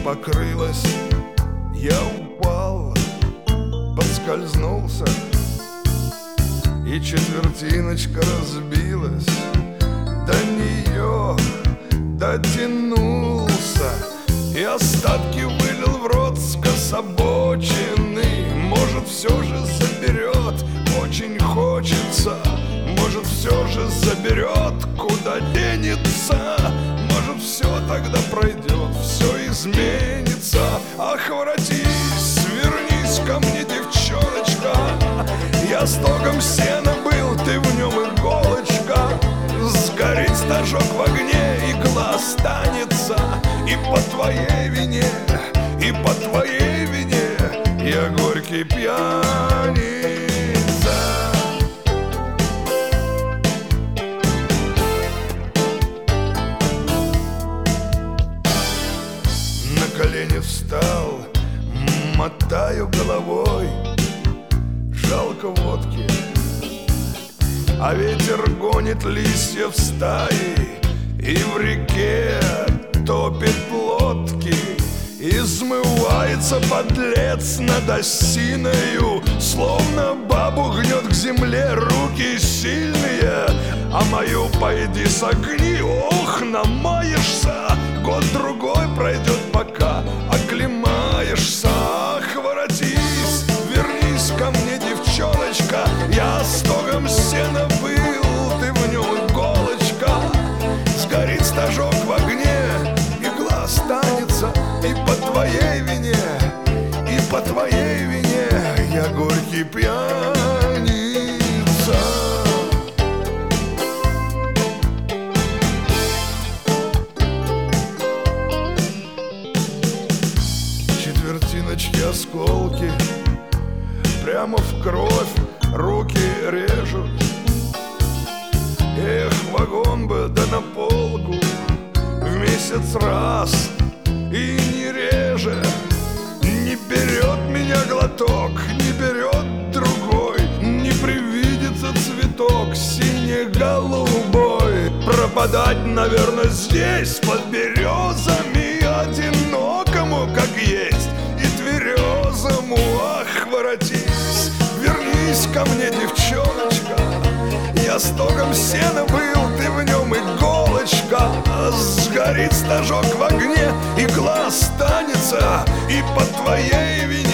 покрылась. Я упал, подскользнулся, и четвертиночка разбилась. До нее дотянулся и остатки вылил в рот скособоченный. Может, все же заберет, очень хочется. Может, все же заберет, куда денется. Может, все тогда пройдет, все изменится. Ах, воротись, вернись ко мне, девчоночка. Я стогом сена был, ты в нем иголочка. Сгорит стажок в огне, игла останется. И по твоей вине, и по твоей вине я горький пьяница. На колени встал, мотаю головой. Жалко водки, а ветер гонит листья в стаи, и в реке топит лодки. И смывается подлец над осиною, словно бабу гнет к земле руки сильные. А мою пойди согни, ох, намаешься. Год-другой пройдет, пока оклемаешься. Ах, воротись, вернись ко мне, девчоночка. Я стогом сена был, ты в нем иголочка. Сгорит стажок в огне, игла останется. И по твоей вине, и по твоей вине я горький пьяница. Четвертиночки, осколки прямо в кровь руки режут. Эх, вагон бы да на полку в месяц раз, и не реже. Не берет меня глоток, не берет другой. Не привидится цветок сине-голубой. Пропадать, наверное, здесь под березами, одинокому, как есть, и тверезому. Ах, воротись, вернись ко мне, девчоночка. Я стогом сена был, ты в нем иголочка. Сгорит стажок в огне, игла останется. И по твоей вине,